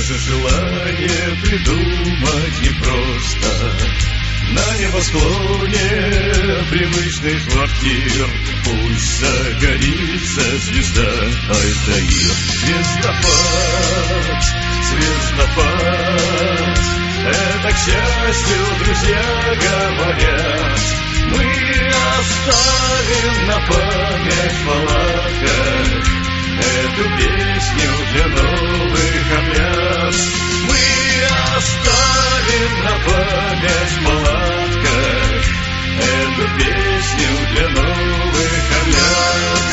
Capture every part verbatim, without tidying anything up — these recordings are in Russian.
же желание придумать непросто. На небосклоне привычных квартир пусть загорится звезда Альтаир. Звездопад, звездопад, это, к счастью, друзья говорят. Мы оставим на память в палатках эту песню для новых Орлят. Мы оставим на память в палатках эту песню для новых Орлят.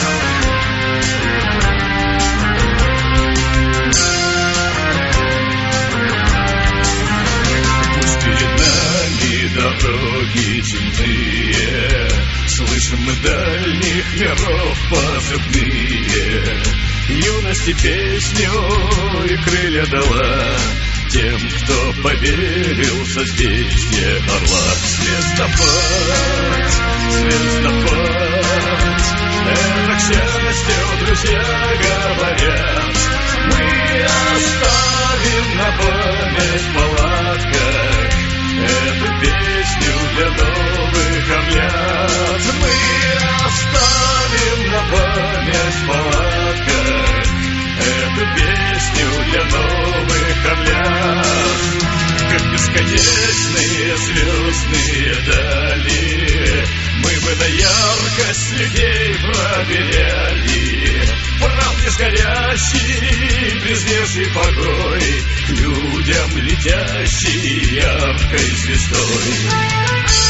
Пусть перед нами дороги темные, слышим мы дальних миров позывные. Юности песню и крылья дала тем, кто поверил в созвездие орла. Звездопад, звездопад, это, к счастью, друзья говорят. Мы оставим на память в палатках эту песню для новых Орлят. Мы оставим на память в палатках эту песню для новых Орлят. Как бесконечные звездные дали, мы бы на яркость людей проверяли. Правде сгорящий, безмерный покой, к людям летящий яркой звездой.